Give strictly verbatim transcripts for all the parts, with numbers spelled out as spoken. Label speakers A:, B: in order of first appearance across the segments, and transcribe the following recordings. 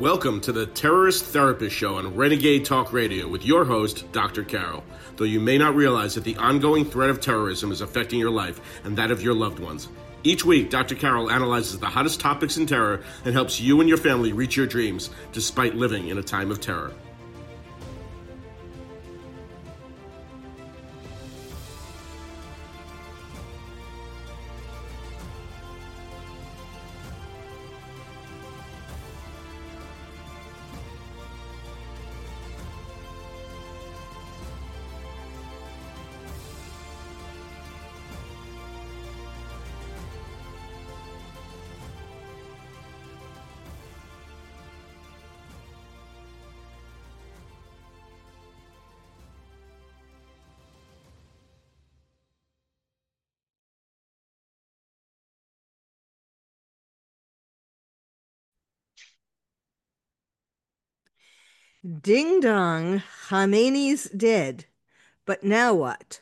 A: Welcome to the Terrorist Therapist Show on Renegade Talk Radio with your host, Doctor Carol. Though you may not realize that the ongoing threat of terrorism is affecting your life and that of your loved ones. Each week, Doctor Carol analyzes the hottest topics in terror and helps you and your family reach your dreams despite living in a time of terror.
B: Ding dong, Khamenei's dead. But now what?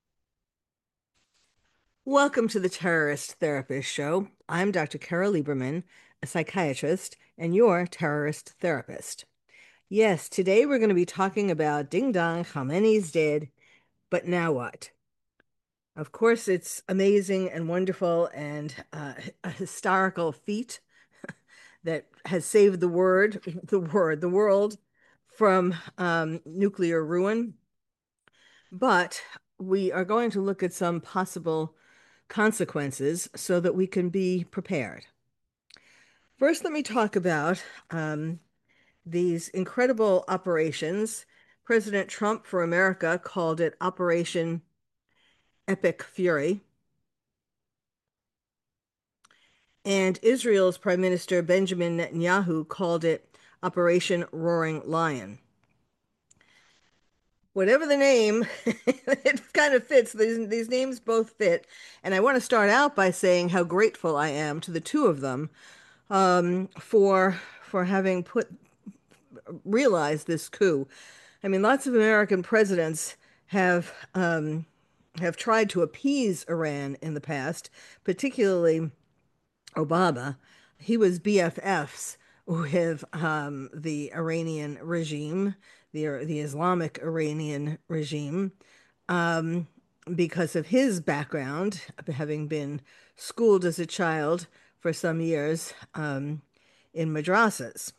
B: Welcome to the Terrorist Therapist Show. I'm Doctor Carol Lieberman, a psychiatrist and your terrorist therapist. Yes, today we're going to be talking about Ding dong, Khamenei's dead. But now what? Of course, it's amazing and wonderful and uh, a historical feat that has saved the word, the word, the world from um, nuclear ruin. But we are going to look at some possible consequences so that we can be prepared. First, let me talk about um, these incredible operations. President Trump for America called it Operation Epic Fury. And Israel's Prime Minister Benjamin Netanyahu called it Operation Roaring Lion. Whatever the name, it kind of fits. These, these names both fit. And I want to start out by saying how grateful I am to the two of them um, for for having put realized this coup. I mean, lots of American presidents have um, have tried to appease Iran in the past, particularly Obama. He was B F Fs with um, the Iranian regime, the the Islamic Iranian regime, um, because of his background, having been schooled as a child for some years um, in madrasas.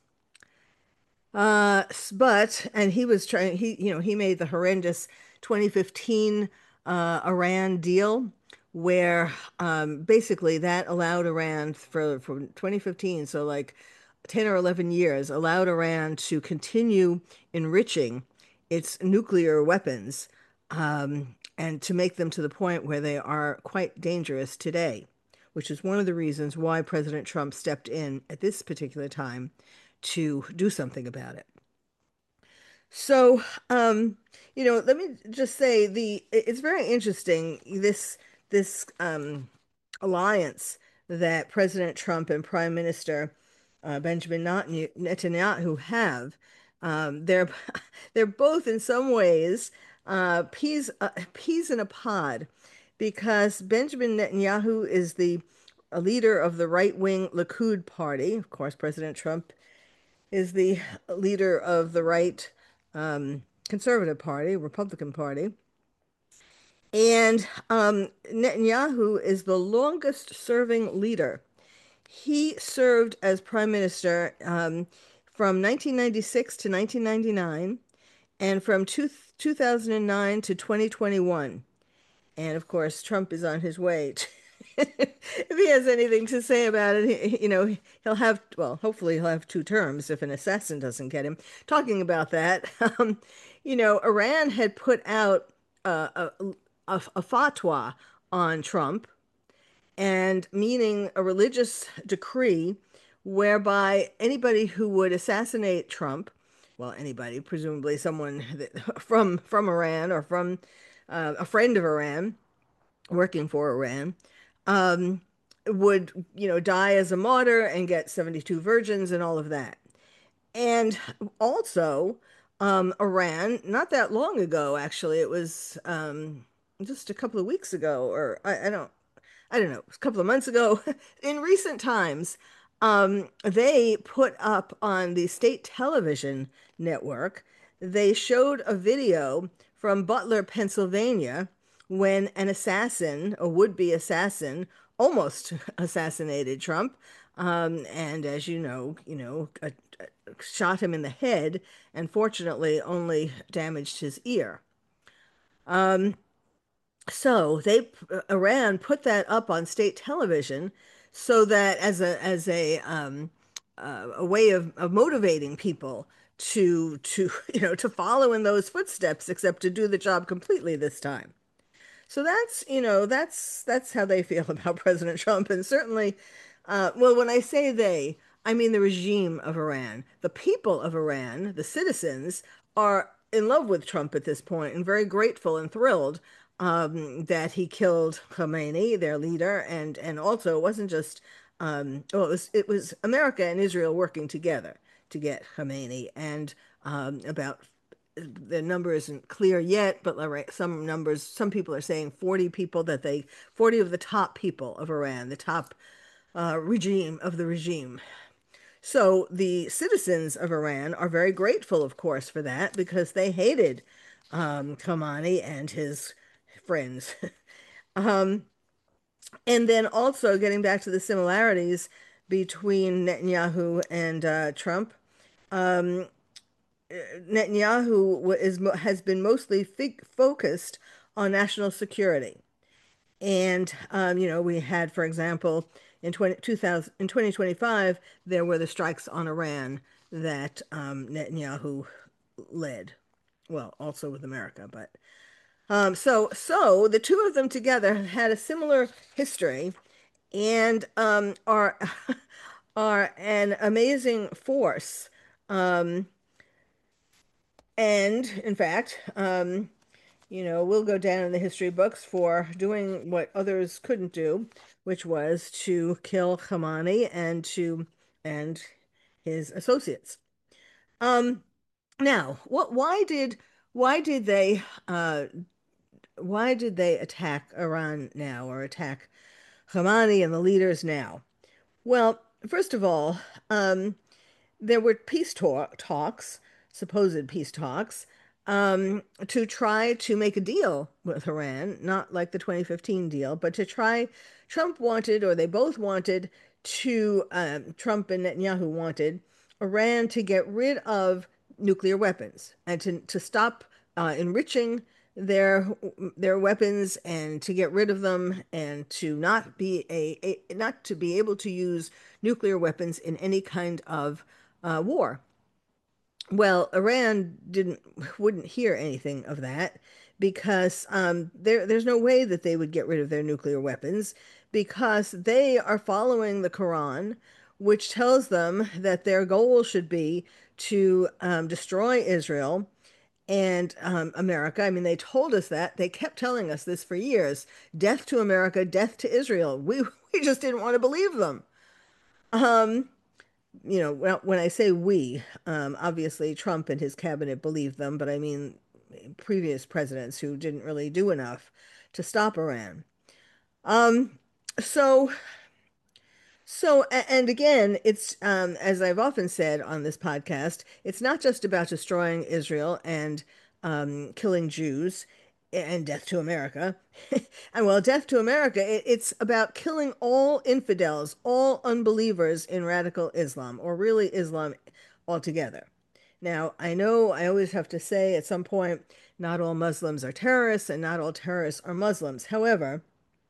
B: Uh, but and he was trying. He you know he made the horrendous twenty fifteen uh, Iran deal, where um, basically that allowed Iran for from twenty fifteen, so like ten or eleven years, allowed Iran to continue enriching its nuclear weapons um, and to make them to the point where they are quite dangerous today, which is one of the reasons why President Trump stepped in at this particular time to do something about it. So, um, you know, let me just say the it's very interesting this this um, alliance that President Trump and Prime Minister uh, Benjamin Netanyahu have. Um, they're they're both in some ways uh, peas uh, peas in a pod, because Benjamin Netanyahu is the a leader of the right-wing Likud party. Of course, President Trump is the leader of the right um, conservative party, Republican Party. And um, Netanyahu is the longest serving leader. He served as prime minister um, from nineteen ninety-six to nineteen ninety-nine and from two, 2009 to twenty twenty-one. And of course, Trump is on his way. To, if he has anything to say about it, he, you know, he'll have, well, hopefully he'll have two terms if an assassin doesn't get him. Talking about that, um, you know, Iran had put out uh, a, a, a fatwa on Trump, and meaning a religious decree whereby anybody who would assassinate Trump, well, anybody, presumably someone that, from from Iran or from uh, a friend of Iran working for Iran, um, would, you know, die as a martyr and get seventy-two virgins and all of that. And also, um, Iran, not that long ago, actually, it was um, just a couple of weeks ago, or I, I don't, I don't know, a couple of months ago, in recent times, Um, they put up on the state television network, they showed a video from Butler, Pennsylvania, when an assassin, a would-be assassin, almost assassinated Trump. Um, and as you know, you know, uh, uh, shot him in the head and fortunately only damaged his ear. Um, so they Iran put that up on state television so that as a as a um, uh, a way of, of motivating people to to you know to follow in those footsteps, except to do the job completely this time. So that's, you know, that's that's how they feel about President Trump. And certainly, uh, well, when I say they, I mean the regime of Iran. The people of Iran, the citizens, are in love with Trump at this point and very grateful and thrilled um, that he killed Khamenei, their leader, and and also it wasn't just um, well, it was it was America and Israel working together to get Khamenei, and um, about the number isn't clear yet, but some numbers, some people are saying forty people that they, forty of the top people of Iran, the top uh, regime of the regime. So the citizens of Iran are very grateful, of course, for that because they hated um, Khamenei and his friends. um, and then also getting back to the similarities between Netanyahu and uh, Trump. Um, Netanyahu is, has been mostly focused on national security. And, um, you know, we had, for example, in twenty, two thousand, in twenty twenty-five, there were the strikes on Iran that um, Netanyahu led. Well, also with America, but um, so so the two of them together had a similar history and um, are are an amazing force. Um, and in fact, um, you know, we'll go down in the history books for doing what others couldn't do, which was to kill Khamenei and to and his associates. Um, now, what? Why did why did they uh, why did they attack Iran now or attack Khamenei and the leaders now? Well, first of all, um, there were peace talk, talks, supposed peace talks, um, to try to make a deal with Iran, not like the twenty fifteen deal, but to try. Trump wanted, or they both wanted, to um, Trump and Netanyahu wanted Iran to get rid of nuclear weapons and to to stop uh, enriching their their weapons and to get rid of them and to not be a, a not to be able to use nuclear weapons in any kind of uh, war. Well, Iran didn't wouldn't hear anything of that because um, there there's no way that they would get rid of their nuclear weapons because they are following the Quran, which tells them that their goal should be to um, destroy Israel and um, America. I mean, they told us that. They kept telling us this for years. Death to America, death to Israel. We we just didn't want to believe them. Um, you know, well, when I say we, um, obviously Trump and his cabinet believed them, but I mean previous presidents who didn't really do enough to stop Iran. Um, so, so, and again, it's um, as I've often said on this podcast, it's not just about destroying Israel and um, killing Jews and death to America. And well, death to America, it, it's about killing all infidels, all unbelievers in radical Islam, or really Islam altogether. Now, I know I always have to say at some point, not all Muslims are terrorists and not all terrorists are Muslims. However,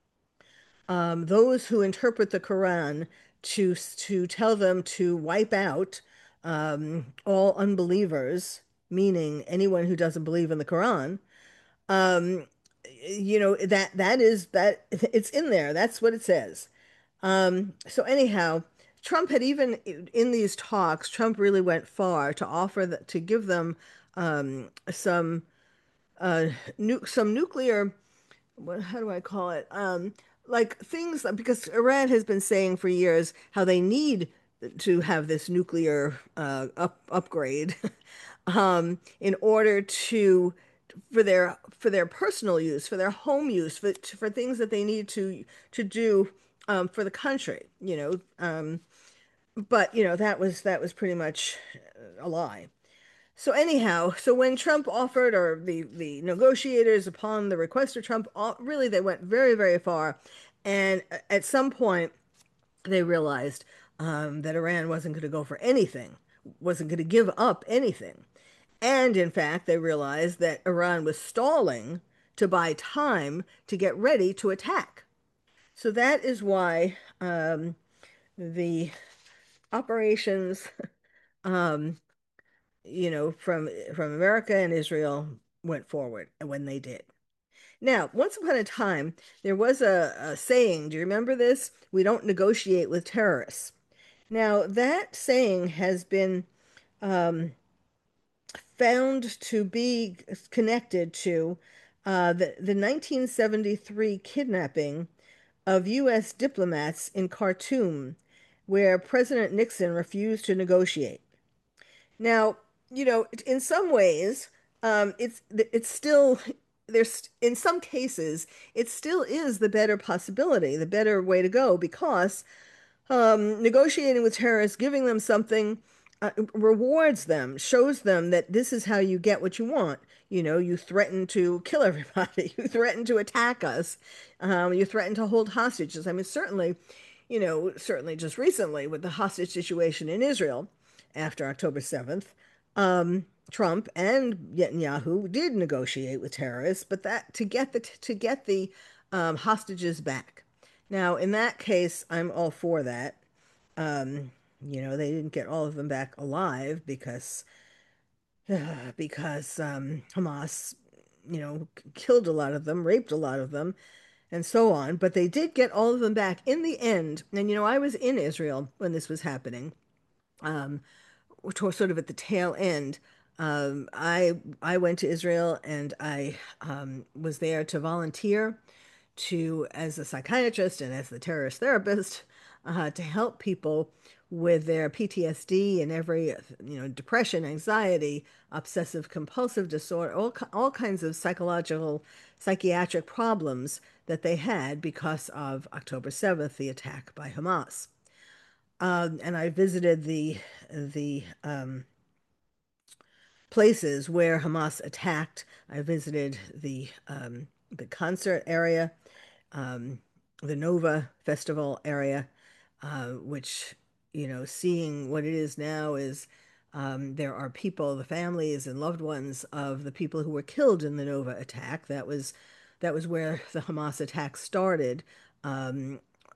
B: um, those who interpret the Quran to to tell them to wipe out um, all unbelievers, meaning anyone who doesn't believe in the Quran, um, you know, that that is that it's in there. That's what it says. Um, so anyhow, Trump had even in these talks, Trump really went far to offer that to give them um, some uh, nu some nuclear, what, how do I call it? Um, like things because Iran has been saying for years how they need to have this nuclear uh, up, upgrade um, in order to for their for their personal use, for their home use, for for things that they need to to do um, for the country. You know, um, but you know that was that was pretty much a lie. So anyhow, so when Trump offered, or the the negotiators, upon the request of Trump, really they went very, very far, and at some point they realized um, that Iran wasn't going to go for anything, wasn't going to give up anything, and in fact they realized that Iran was stalling to buy time to get ready to attack. So that is why um, the operations, um, you know, from from America and Israel went forward when they did. Now, once upon a time, there was a, a saying. Do you remember this? We don't negotiate with terrorists. Now, that saying has been um, found to be connected to uh, the, the nineteen seventy-three kidnapping of U S diplomats in Khartoum, where President Nixon refused to negotiate. Now, you know, in some ways, um, it's it's still there's in some cases it still is the better possibility, the better way to go, because um, negotiating with terrorists, giving them something, uh, rewards them, shows them that this is how you get what you want. You know, you threaten to kill everybody, you threaten to attack us, um, you threaten to hold hostages. I mean, certainly, you know, certainly just recently with the hostage situation in Israel after October seventh, um, Trump and Netanyahu did negotiate with terrorists, but that to get the to get the um, hostages back. Now, in that case, I'm all for that. Um, you know, they didn't get all of them back alive because uh, because um, Hamas, you know, killed a lot of them, raped a lot of them, and so on. But they did get all of them back in the end. And you know, I was in Israel when this was happening, um, sort of at the tail end. Um, I I went to Israel and I um, was there to volunteer to as a psychiatrist and as the terrorist therapist uh, to help people with their P T S D and every, you know, depression, anxiety, obsessive compulsive disorder, all, all kinds of psychological, psychiatric problems that they had because of October seventh, the attack by Hamas. Um, and I visited the the um, places where Hamas attacked. I visited the um, the concert area, um, the Nova Festival area, uh, which, you know, seeing what it is now is um, there are people, the families and loved ones of the people who were killed in the Nova attack. That was that was where the Hamas attack started, um,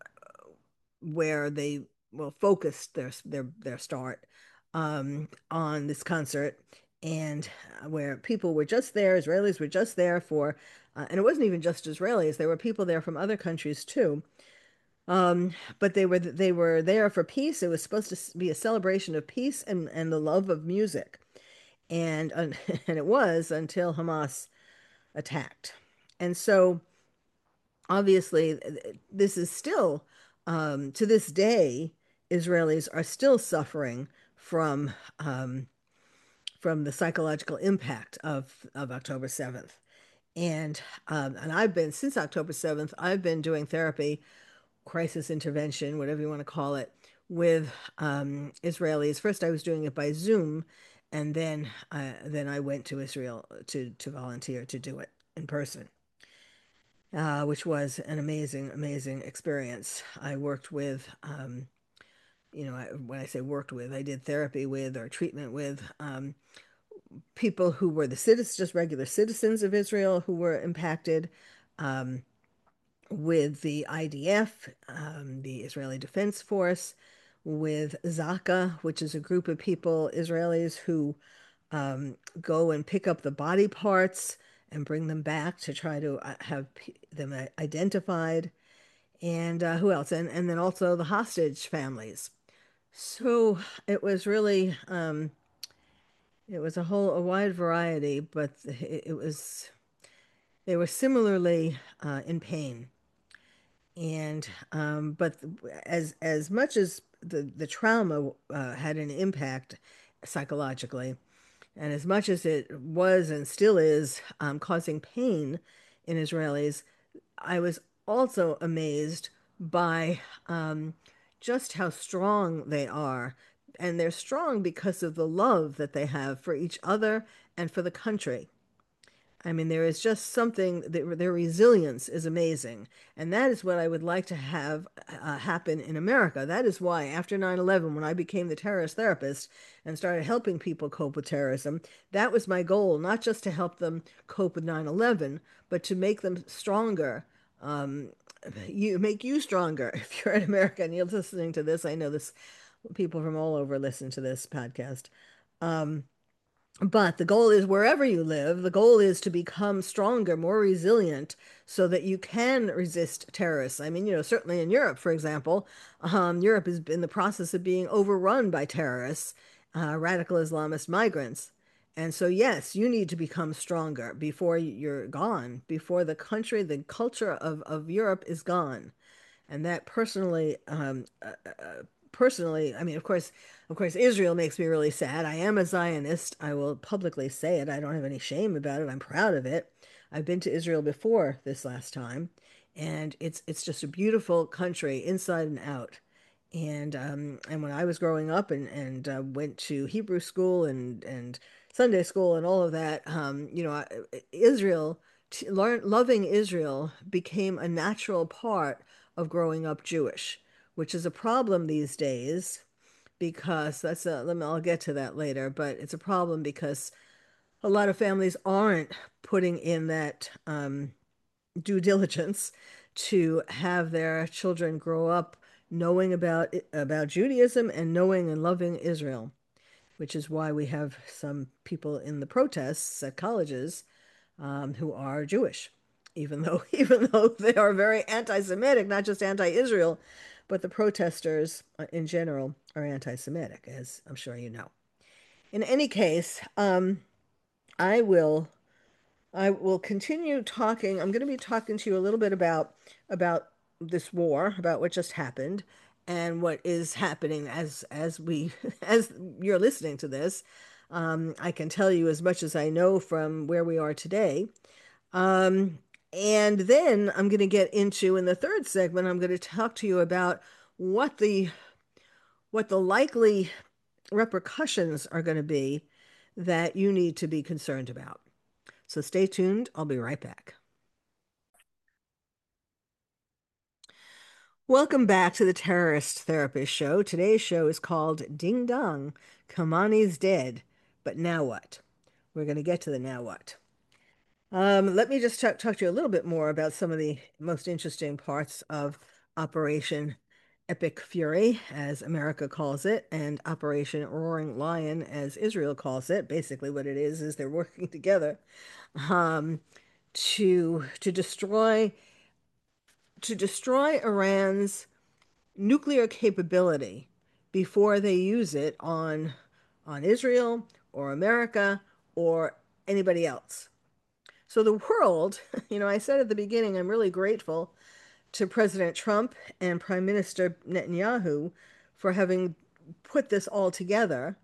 B: where they well focused their their their start um, on this concert, and uh, where people were just there, Israelis were just there for, uh, and it wasn't even just Israelis. There were people there from other countries too. Um, but they were they were there for peace. It was supposed to be a celebration of peace and and the love of music, and and it was until Hamas attacked, and so obviously this is still um, to this day Israelis are still suffering from um, from the psychological impact of of October seventh. And um, and I've been since October seventh, I've been doing therapy, crisis intervention, whatever you want to call it, with um, Israelis. First, I was doing it by Zoom, and then uh, then I went to Israel to to volunteer to do it in person, uh, which was an amazing, amazing experience. I worked with, um, you know, I, when I say worked with, I did therapy with or treatment with um, people who were the citizens, just regular citizens of Israel who were impacted. Um, with the I D F, um, the Israeli Defense Force, with Zaka, which is a group of people, Israelis, who um, go and pick up the body parts and bring them back to try to uh, have them identified. And uh, who else? And and then also the hostage families. So it was really um, it was a whole a wide variety, but it, it was they were similarly uh, in pain. And um, but as as much as the the trauma uh, had an impact psychologically, and as much as it was and still is um, causing pain in Israelis, I was also amazed by um, just how strong they are. And they're strong because of the love that they have for each other and for the country. I mean, there is just something, their, their resilience is amazing. And that is what I would like to have uh, happen in America. That is why, after nine eleven, when I became the terrorist therapist and started helping people cope with terrorism, that was my goal, not just to help them cope with nine eleven, but to make them stronger. Um, you make you stronger if you're an American. You're listening to this. I know this people from all over listen to this podcast. Um, but the goal is wherever you live, the goal is to become stronger, more resilient, so that you can resist terrorists. I mean, you know, certainly in Europe, for example, um, Europe is in the process of being overrun by terrorists, uh, radical Islamist migrants. And so, yes, you need to become stronger before you're gone, before the country, the culture of, of Europe is gone. And that personally, um, uh, uh, personally, I mean, of course, of course, Israel makes me really sad. I am a Zionist. I will publicly say it. I don't have any shame about it. I'm proud of it. I've been to Israel before this last time, and it's it's just a beautiful country inside and out. And um, and when I was growing up and and uh, went to Hebrew school and and Sunday school and all of that, um, you know, I, Israel, t learn, loving Israel became a natural part of growing up Jewish, which is a problem these days because that's a, let me, I'll get to that later, but it's a problem because a lot of families aren't putting in that um, due diligence to have their children grow up knowing about about Judaism and knowing and loving Israel, which is why we have some people in the protests at colleges um, who are Jewish, even though even though they are very anti-Semitic, not just anti-Israel, but the protesters uh, in general are anti-Semitic, as I'm sure you know. In any case, um, I will I will continue talking. I'm going to be talking to you a little bit about about this war, about what just happened, and what is happening as as we as you're listening to this. Um, I can tell you as much as I know from where we are today. Um, and then I'm going to get into in the third segment, I'm going to talk to you about what the what the likely repercussions are going to be that you need to be concerned about. So stay tuned. I'll be right back. Welcome back to the Terrorist Therapist Show. Today's show is called Ding Dong, Kamani's dead. But now what? We're going to get to the now what. Um, let me just talk, talk to you a little bit more about some of the most interesting parts of Operation Epic Fury, as America calls it, and Operation Roaring Lion, as Israel calls it. Basically, what it is is they're working together um, to to destroy to destroy Iran's nuclear capability before they use it on on Israel or America or anybody else. So the world, you know, I said at the beginning, I'm really grateful to President Trump and Prime Minister Netanyahu for having put this all together.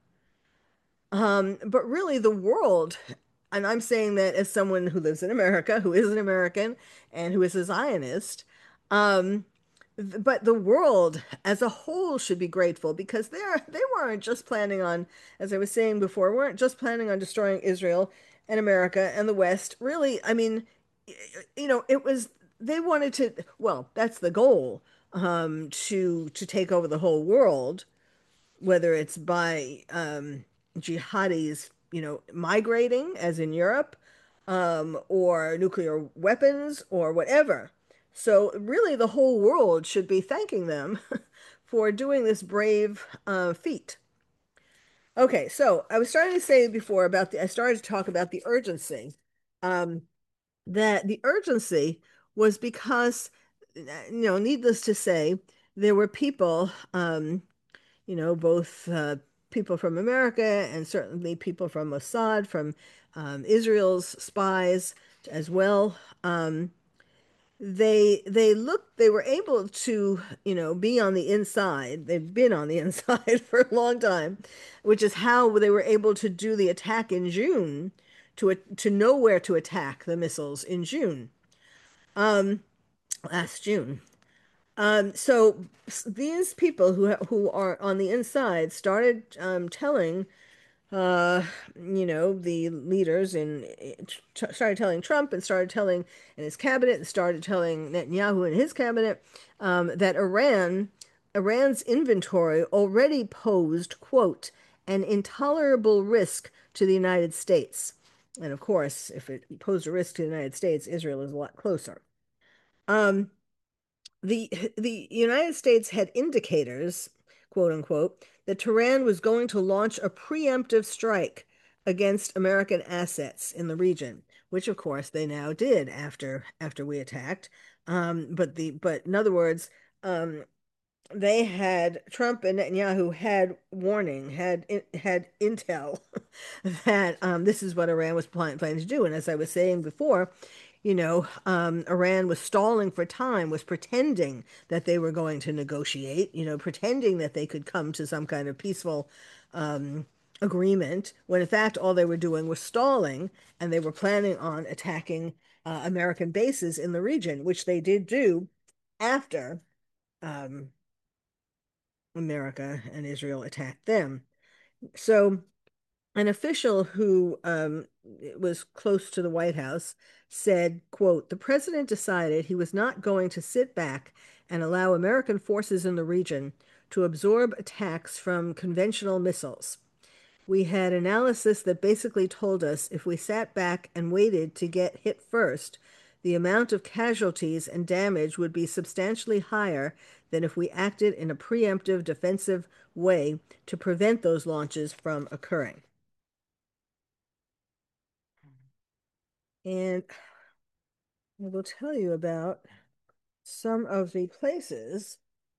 B: Um, but really, the world, and I'm saying that as someone who lives in America, who is an American, and who is a Zionist, um, th- but the world as a whole should be grateful because they're they weren't just planning on, as I was saying before, weren't just planning on destroying Israel and America and the West. Really, I mean, y- you know, it was they wanted to, well, that's the goal, um, to to take over the whole world whether it's by um, jihadis, you know, migrating, as in Europe, um, or nuclear weapons or whatever. So really, the whole world should be thanking them for doing this brave uh, feat. Okay, so I was starting to say before about the, I started to talk about the urgency. Um, that the urgency was because, you know, needless to say, there were people um, you know, both uh, people from America and certainly people from Mossad, from um, Israel's spies as well. Um, they they looked, they were able to, you know, be on the inside. They've been on the inside for a long time, which is how they were able to do the attack in June, to to know where to attack the missiles in June, um, last June. Um, so these people who who are on the inside started um, telling uh, you know, the leaders in started telling Trump and started telling in his cabinet and started telling Netanyahu and his cabinet um, that Iran, Iran's inventory already posed, quote, an intolerable risk to the United States. And of course, if it posed a risk to the United States, Israel is a lot closer. Um, the the United States had indicators, quote unquote, that Tehran was going to launch a preemptive strike against American assets in the region, which of course they now did after after we attacked. Um, but the but in other words, um, they had Trump and Netanyahu had warning, had had intel that um, this is what Iran was planning, planning to do. And as I was saying before, you know, um, Iran was stalling for time, was pretending that they were going to negotiate, you know, pretending that they could come to some kind of peaceful um, agreement, when in fact all they were doing was stalling, and they were planning on attacking uh, American bases in the region, which they did do after um, America and Israel attacked them. So an official who um, was close to the White House said, quote, the president decided he was not going to sit back and allow American forces in the region to absorb attacks from conventional missiles. We had analysis that basically told us if we sat back and waited to get hit first, the amount of casualties and damage would be substantially higher than if we acted in a preemptive defensive way to prevent those launches from occurring. And I will tell you about some of the places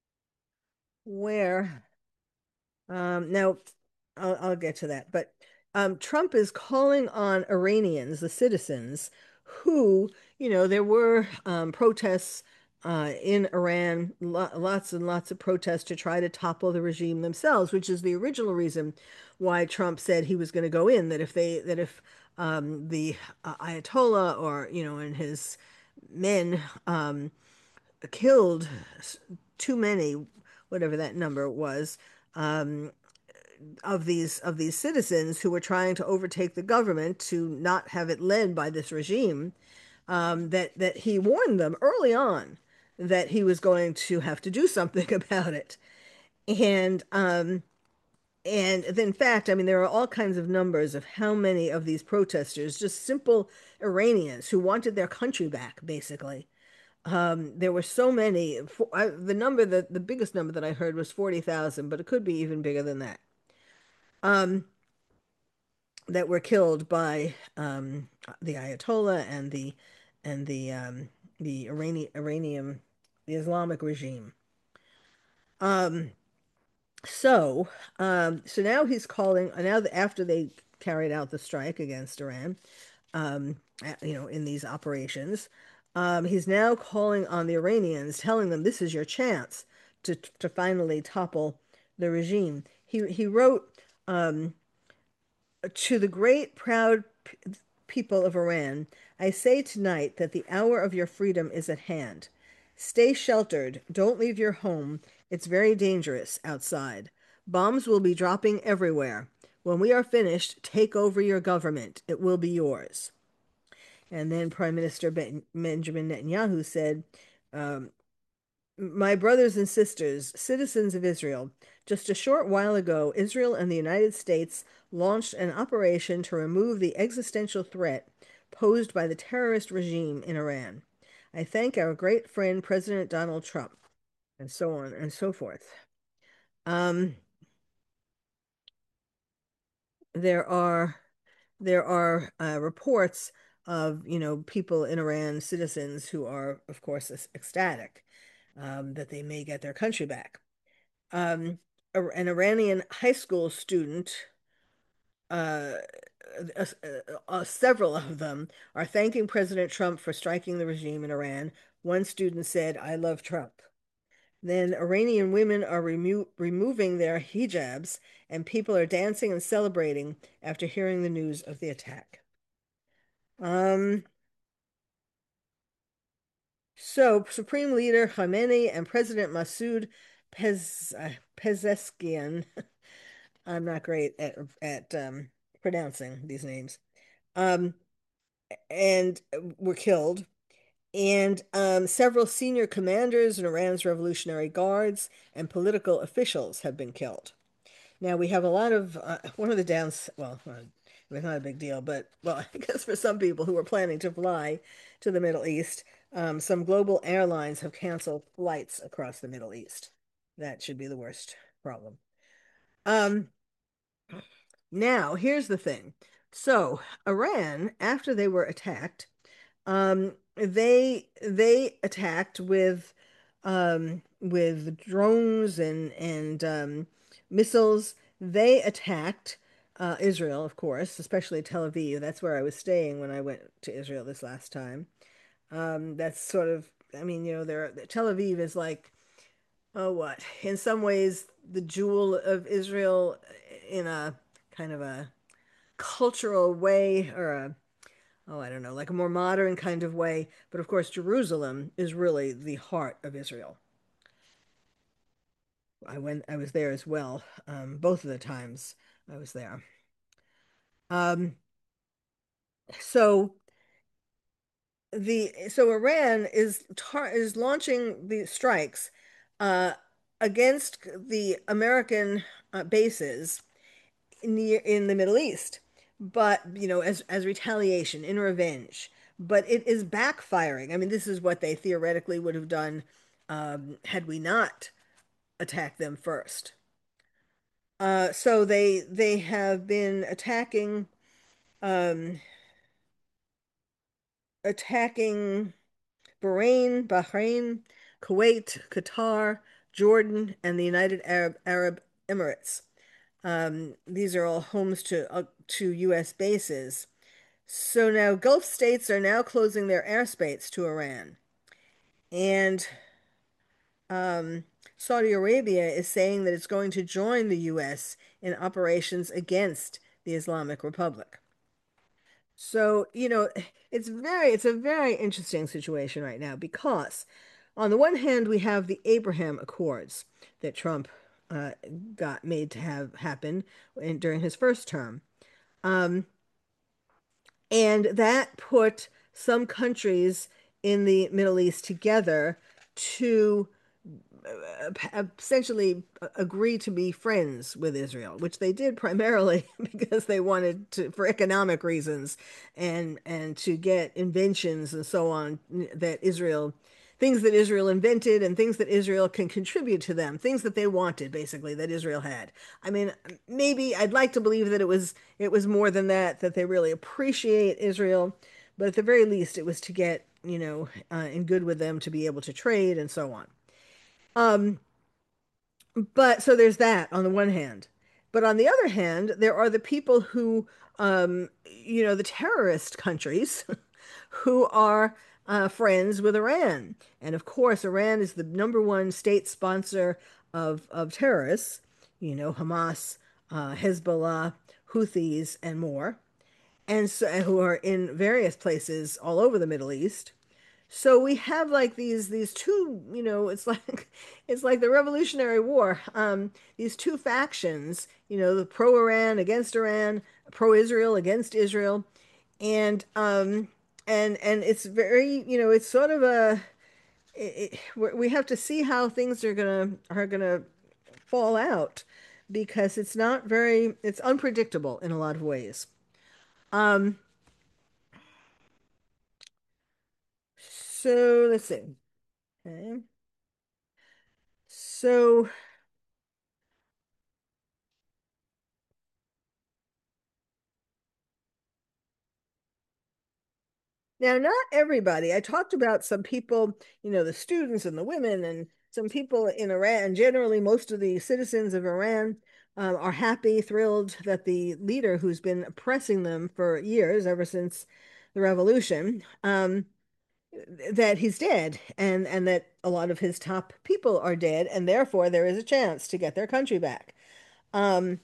B: where Um, now, I'll, I'll get to that. But um, Trump is calling on Iranians, the citizens, who, you know, there were um, protests uh, in Iran, lo lots and lots of protests to try to topple the regime themselves, which is the original reason why Trump said he was going to go in, that if they, that if um, the uh, Ayatollah or, you know, and his men um, killed too many, whatever that number was, um, of these of these citizens who were trying to overtake the government to not have it led by this regime, um, that that he warned them early on that he was going to have to do something about it. And um, and in fact, I mean, there are all kinds of numbers of how many of these protesters, just simple Iranians who wanted their country back, basically. Um, there were so many. For, I, the number that the biggest number that I heard was forty thousand, but it could be even bigger than that. Um, that were killed by um, the Ayatollah and the and the um, the Iranian Iranian the Islamic regime. Um, so um, so now he's calling now that after they carried out the strike against Iran, um, you know, in these operations, um, he's now calling on the Iranians, telling them this is your chance to to finally topple the regime. He he wrote. Um, To the great, proud p- people of Iran, I say tonight that the hour of your freedom is at hand. Stay sheltered. Don't leave your home. It's very dangerous outside. Bombs will be dropping everywhere. When we are finished, take over your government. It will be yours. And then Prime Minister ben Benjamin Netanyahu said, um, my brothers and sisters, citizens of Israel, just a short while ago, Israel and the United States launched an operation to remove the existential threat posed by the terrorist regime in Iran. I thank our great friend, President Donald Trump, and so on and so forth. Um, there are there are uh, reports of, you know, people in Iran, citizens who are, of course, ecstatic um, that they may get their country back. Um, an Iranian high school student, uh, uh, uh, several of them are thanking President Trump for striking the regime in Iran. One student said, I love Trump. Then Iranian women are remo removing their hijabs, and people are dancing and celebrating after hearing the news of the attack. Um, So, Supreme Leader Khamenei and President Masoud Pez, uh, Pezeshkian, I'm not great at at um, pronouncing these names, um, and were killed. And um, several senior commanders in Iran's Revolutionary Guards and political officials have been killed. Now we have a lot of uh, one of the downs. Well, uh, it's not a big deal, but well, I guess for some people who are planning to fly to the Middle East, um, some global airlines have canceled flights across the Middle East. That should be the worst problem. Um, Now here's the thing. So Iran, after they were attacked, um, they they attacked with um, with drones and and um, missiles. They attacked uh, Israel, of course, especially Tel Aviv. That's where I was staying when I went to Israel this last time. Um, that's sort of, I mean, you know, there Tel Aviv is like, oh, what? In some ways, the jewel of Israel in a kind of a cultural way or a oh, I don't know, like a more modern kind of way. But of course, Jerusalem is really the heart of Israel. I went, I was there as well, um, both of the times I was there. Um, so the so Iran is tar is launching the strikes uh, against the American uh, bases in the in the Middle East, but you know, as as retaliation, in revenge. But it is backfiring. I mean, this is what they theoretically would have done um, had we not attacked them first. Uh, so they they have been attacking um, attacking Bahrain, Bahrain, Kuwait, Qatar, Jordan, and the United Arab Arab Emirates. Um, these are all homes to uh, to U S bases. So now Gulf states are now closing their airspace to Iran. And um, Saudi Arabia is saying that it's going to join the U S in operations against the Islamic Republic. So, you know, it's very, it's a very interesting situation right now because on the one hand, we have the Abraham Accords that Trump uh, got made to have happen in, during his first term. Um, And that put some countries in the Middle East together to uh, essentially agree to be friends with Israel, which they did primarily because they wanted to, for economic reasons, and and to get inventions and so on that Israel, things that Israel invented and things that Israel can contribute to them, things that they wanted basically that Israel had. I mean, maybe I'd like to believe that it was it was more than that, that they really appreciate Israel, but at the very least, it was to get, you know, uh, in good with them to be able to trade and so on. Um, but so there's that on the one hand. But on the other hand, there are the people who, um, you know, the terrorist countries who are uh, friends with Iran. And of course, Iran is the number one state sponsor of, of terrorists, you know, Hamas, uh, Hezbollah, Houthis, and more, and so, who are in various places all over the Middle East. So we have like these these two, you know, it's like it's like the Revolutionary War. Um, these two factions, you know, the pro-Iran against Iran, pro-Israel against Israel, and um, and and it's very, you know, it's sort of a it, it, we have to see how things are gonna are gonna fall out because it's not very it's unpredictable in a lot of ways. Um, so let's see. Okay. So now, not everybody. I talked about some people, you know, the students and the women, and some people in Iran. Generally, most of the citizens of Iran um, are happy, thrilled that the leader who's been oppressing them for years, ever since the revolution, um, that he's dead, and and that a lot of his top people are dead, and therefore there is a chance to get their country back. Um,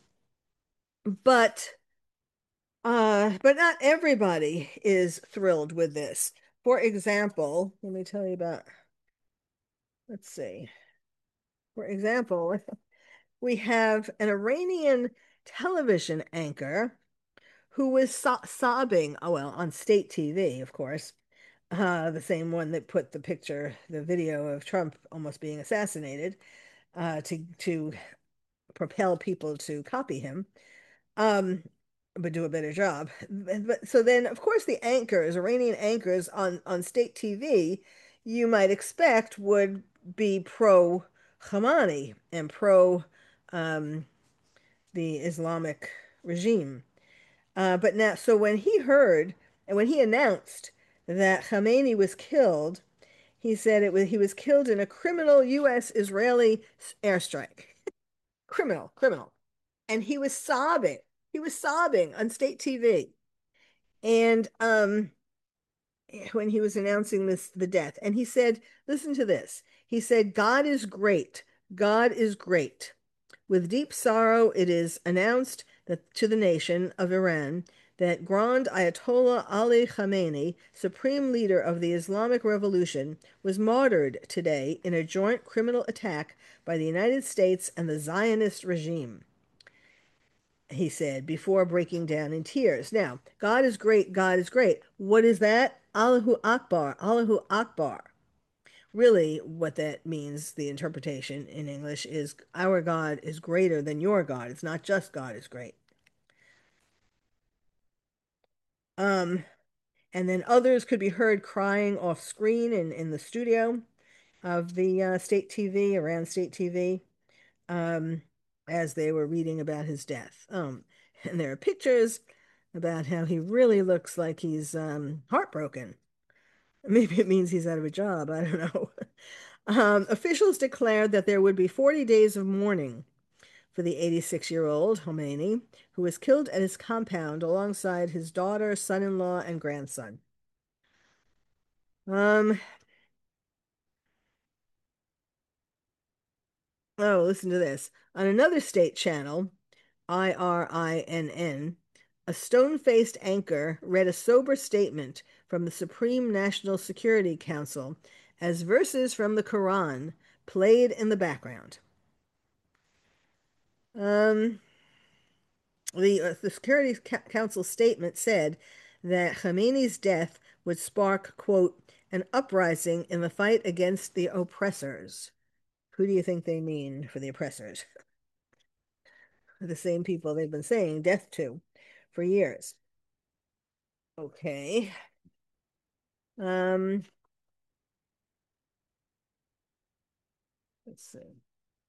B: but uh, but not everybody is thrilled with this. For example, let me tell you about, let's see. For example, we have an Iranian television anchor who was so sobbing, oh well, on state T V, of course, uh, the same one that put the picture, the video of Trump almost being assassinated, uh, to to propel people to copy him, um, but do a better job. But so then, of course, the anchors, Iranian anchors on on state T V, you might expect would be pro Khamenei and pro um, the Islamic regime. Uh, but now, so when he heard and when he announced that Khamenei was killed, he said it was he was killed in a criminal U S Israeli airstrike. Criminal, criminal. And he was sobbing. He was sobbing on state T V. And um when he was announcing this the death, and he said, listen to this. He said, God is great. God is great. With deep sorrow, it is announced that to the nation of Iran that Grand Ayatollah Ali Khamenei, supreme leader of the Islamic Revolution, was martyred today in a joint criminal attack by the United States and the Zionist regime, he said, before breaking down in tears. Now, God is great, God is great. What is that? Allahu Akbar, Allahu Akbar. Really, what that means, the interpretation in English, is our God is greater than your God. It's not just God is great. Um, and then others could be heard crying off screen in, in the studio of the uh, state T V, around state T V, um, as they were reading about his death. Um, and there are pictures about how he really looks like he's um, heartbroken. Maybe it means he's out of a job. I don't know. Um, officials declared that there would be forty days of mourning for the eighty-six-year-old Khomeini, who was killed at his compound alongside his daughter, son-in-law, and grandson. Um, oh, listen to this. On another state channel, I R I N N, a stone-faced anchor read a sober statement from the Supreme National Security Council as verses from the Quran played in the background. Um, the, uh, the Security Council statement said that Khamenei's death would spark, quote, an uprising in the fight against the oppressors. Who do you think they mean for the oppressors? The same people they've been saying death to for years. Okay. Um, let's see.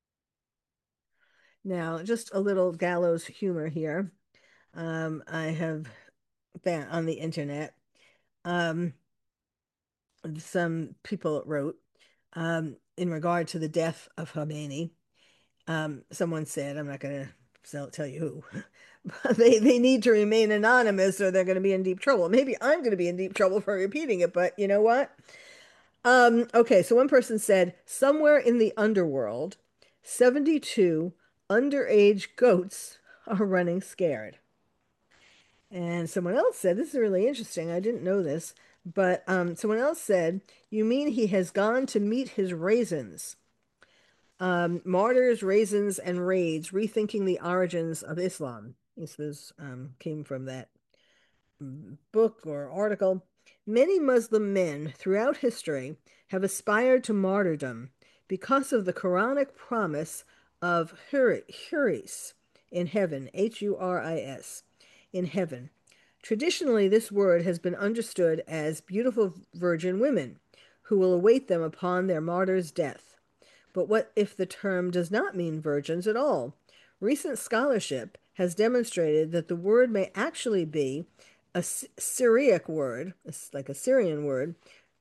B: Now, just a little gallows humor here. Um, I have found on the internet. Um, some people wrote um, in regard to the death of Khomeini. Um, someone said, I'm not going to tell you who, but they, they need to remain anonymous or they're going to be in deep trouble. Maybe I'm going to be in deep trouble for repeating it, but you know what? Um, okay, so one person said, somewhere in the underworld, seventy-two underage goats are running scared. And someone else said, this is really interesting. I didn't know this, but um, someone else said, you mean he has gone to meet his raisins? Um, Martyrs, Raisins, and Raids, Rethinking the Origins of Islam. This was um, came from that book or article. Many Muslim men throughout history have aspired to martyrdom because of the Quranic promise of Huris in heaven, H U R I S, in heaven. Traditionally, this word has been understood as beautiful virgin women who will await them upon their martyr's death. But what if the term does not mean virgins at all? Recent scholarship has demonstrated that the word may actually be a Syriac word, like a Syrian word,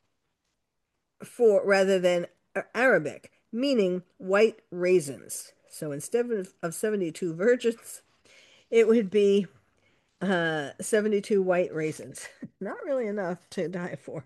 B: for rather than Arabic, meaning white raisins. So instead of, of seventy-two virgins, it would be uh, seventy-two white raisins. Not really enough to die for.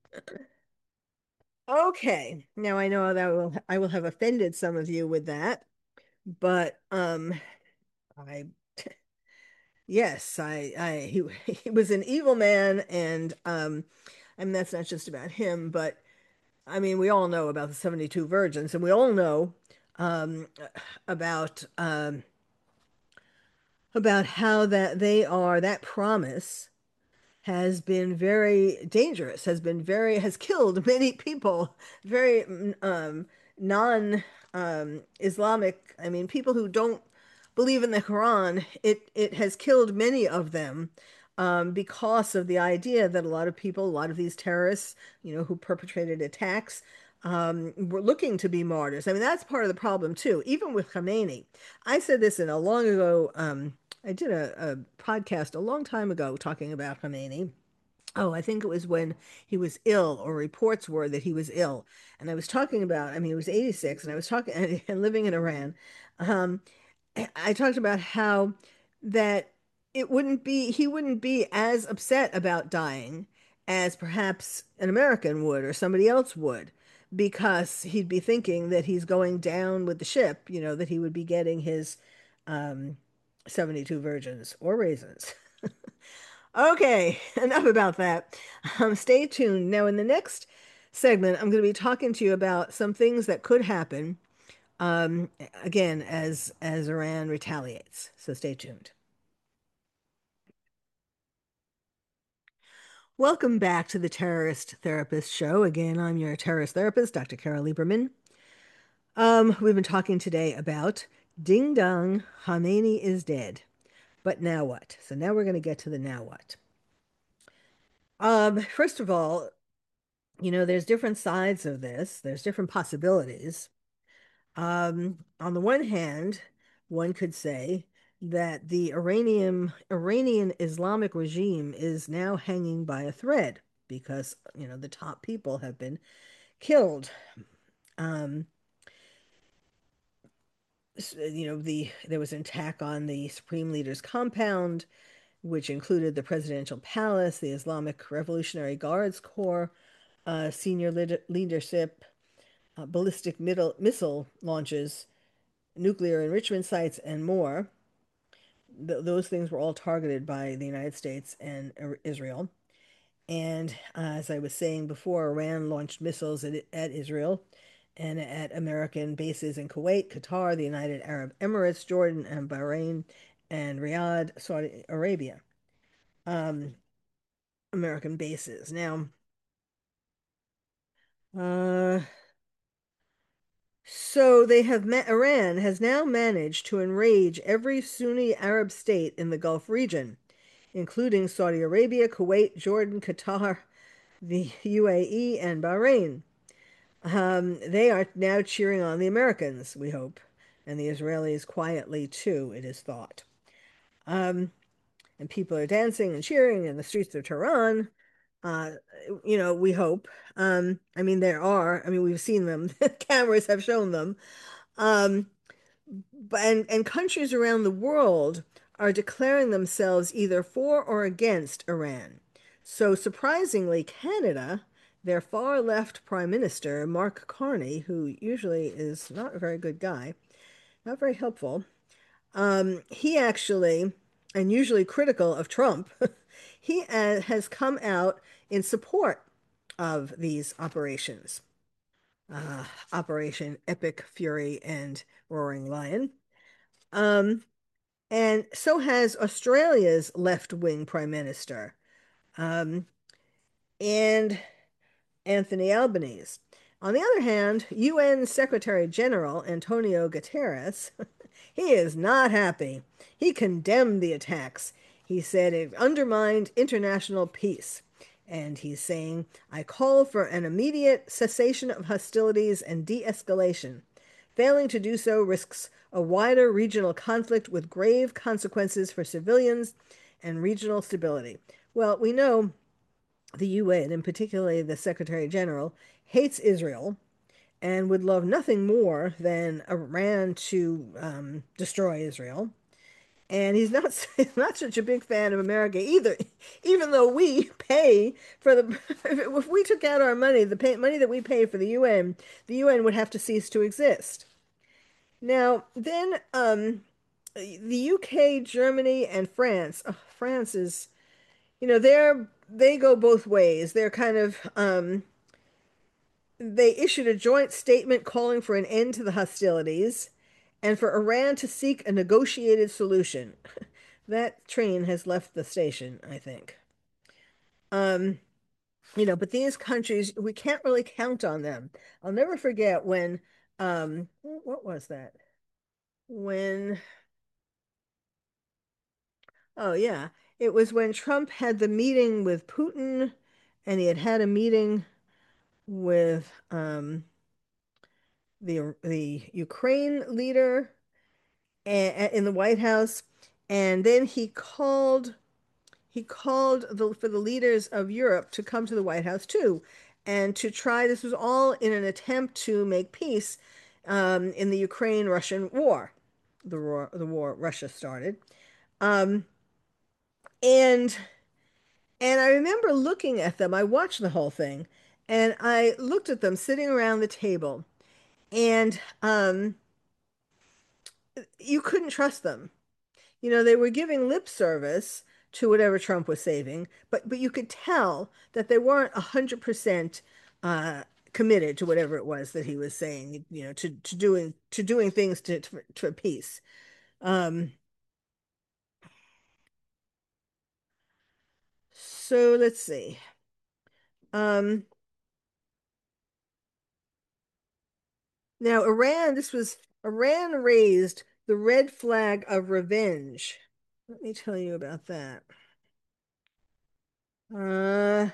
B: Okay, now I know that will I will have offended some of you with that, but um, I yes, I I he he was an evil man, and um, I mean, that's not just about him, but I mean, we all know about the seventy-two virgins, and we all know um, about um, about how that they are that promise has been very dangerous, has been very, has killed many people, very um, non um, Islamic. I mean, people who don't believe in the Quran, it, it has killed many of them um, because of the idea that a lot of people, a lot of these terrorists, you know, who perpetrated attacks, um, were looking to be martyrs. I mean, that's part of the problem too, even with Khamenei. I said this in a long ago, um, I did a, a podcast a long time ago talking about Khamenei. Oh, I think it was when he was ill, or reports were that he was ill. And I was talking about, I mean, he was eighty-six, and I was talking and, and living in Iran. Um, I talked about how that it wouldn't be, he wouldn't be as upset about dying as perhaps an American would or somebody else would, because he'd be thinking that he's going down with the ship, you know, that he would be getting his um, seventy-two virgins or raisins. Okay, enough about that. Um, stay tuned. Now, in the next segment, I'm going to be talking to you about some things that could happen, um, again, as as Iran retaliates. So stay tuned. Welcome back to the Terrorist Therapist Show. Again, I'm your terrorist therapist, Doctor Carol Lieberman. Um, we've been talking today about Ding Dong, Khamenei is dead. But now what? So now we're going to get to the now what. Um, first of all, you know, there's different sides of this. There's different possibilities. Um, on the one hand, one could say that the Iranian Iranian Islamic regime is now hanging by a thread because, you know, the top people have been killed. Um, you know, the there was an attack on the Supreme Leader's compound, which included the presidential palace, the Islamic Revolutionary Guards Corps, uh, senior leadership, uh, ballistic middle, missile launches, nuclear enrichment sites, and more. Th those things were all targeted by the United States and Israel. And uh, as I was saying before, Iran launched missiles at, at Israel and at American bases in Kuwait, Qatar, the United Arab Emirates, Jordan, and Bahrain, and Riyadh, Saudi Arabia. Um, American bases. Now, uh, so they have met, Iran has now managed to enrage every Sunni Arab state in the Gulf region, including Saudi Arabia, Kuwait, Jordan, Qatar, the U A E, and Bahrain. Um, they are now cheering on the Americans, we hope, and the Israelis quietly too, it is thought. Um, and people are dancing and cheering in the streets of Tehran. Uh, you know, we hope. Um, I mean, there are. I mean, we've seen them. Cameras have shown them. Um, but and and countries around the world are declaring themselves either for or against Iran. So surprisingly, Canada, their far left prime minister, Mark Carney, who usually is not a very good guy, not very helpful, um, he actually, and usually critical of Trump, he uh, has come out in support of these operations. Uh, Operation Epic Fury and Roaring Lion. Um, and so has Australia's left-wing prime minister, um, and Anthony Albanese. On the other hand, U N Secretary General Antonio Guterres, he is not happy. He condemned the attacks. He said it undermined international peace. And he's saying, I call for an immediate cessation of hostilities and de-escalation. Failing to do so risks a wider regional conflict with grave consequences for civilians and regional stability. Well, we know the U N, and particularly the Secretary General, hates Israel and would love nothing more than Iran to um, destroy Israel. And he's not he's not such a big fan of America either, even though we pay for the if we took out our money, the pay, money that we pay for the U N, the U N would have to cease to exist. Now, then um, the U K, Germany, and France. Oh, France is, you know, they're they go both ways. They're kind of um, they issued a joint statement calling for an end to the hostilities and for Iran to seek a negotiated solution. That train has left the station, I think. Um, you know, but these countries, we can't really count on them. I'll never forget when, um, what was that? When, oh yeah, it was when Trump had the meeting with Putin, and he had had a meeting with um, the the Ukraine leader a- in the White House, and then he called he called the, for the leaders of Europe to come to the White House too, and to try. This was all in an attempt to make peace um, in the Ukraine-Russian war, the war the war Russia started. Um, and and I remember looking at them. I watched the whole thing, and I looked at them sitting around the table, and um, you couldn't trust them. You know, they were giving lip service to whatever Trump was saving, but but you could tell that they weren't a hundred percent uh, committed to whatever it was that he was saying. You know, to to doing to doing things to to, to peace. Um, so let's see. Um, now Iran, this was Iran raised the red flag of revenge. Let me tell you about that. Uh,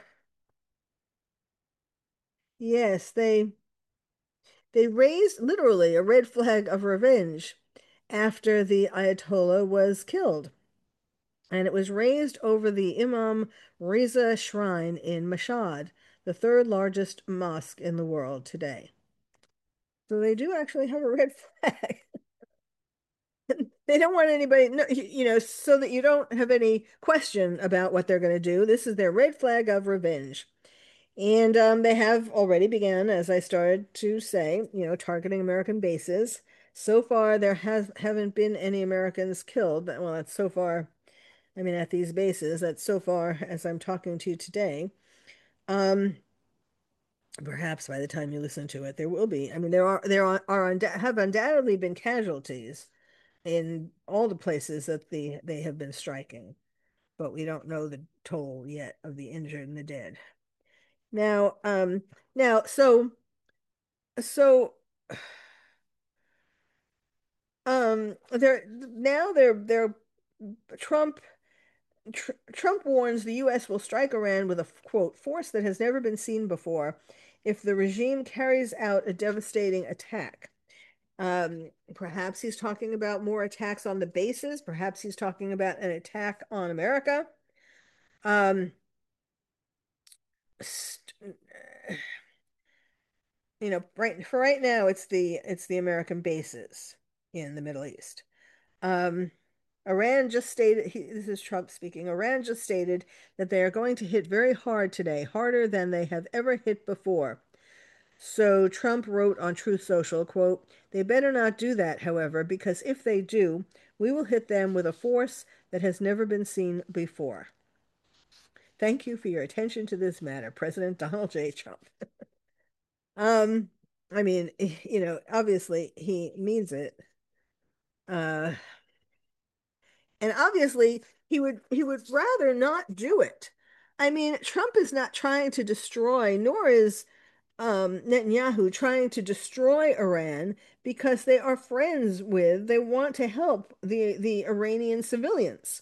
B: yes, they They raised literally a red flag of revenge after the Ayatollah was killed. And it was raised over the Imam Reza Shrine in Mashhad, the third largest mosque in the world today. So they do actually have a red flag. They don't want anybody, no, you know, so that you don't have any question about what they're going to do. This is their red flag of revenge. And um, they have already begun, as I started to say, you know, targeting American bases. So far, there has haven't been any Americans killed. Well, that's so far, I mean, at these bases, that's so far as I'm talking to you today. Um, Perhaps by the time you listen to it, there will be. I mean, there are there are, are have undoubtedly been casualties in all the places that the they have been striking, but we don't know the toll yet of the injured and the dead. Now, um, now, so so um they're now they're they're Trump tr Trump warns the U S will strike Iran with a quote force that has never been seen before if the regime carries out a devastating attack. Um, perhaps he's talking about more attacks on the bases. Perhaps he's talking about an attack on America. Um, you know, right for right now, it's the it's the American bases in the Middle East. Um, Iran just stated, he, this is Trump speaking, Iran just stated that they are going to hit very hard today, harder than they have ever hit before. So Trump wrote on Truth Social, quote, they better not do that, however, because if they do, we will hit them with a force that has never been seen before. Thank you for your attention to this matter, President Donald J. Trump. Um, I mean, you know, obviously he means it. Uh, And obviously, he would he would rather not do it. I mean, Trump is not trying to destroy, nor is um, Netanyahu trying to destroy Iran because they are friends with, they want to help the the Iranian civilians.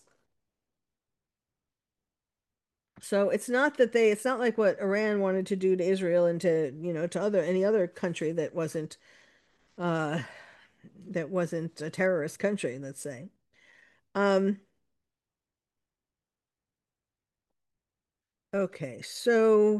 B: So it's not that they, it's not like what Iran wanted to do to Israel and to, you know, to other any other country that wasn't uh that wasn't a terrorist country, let's say. Um, okay, so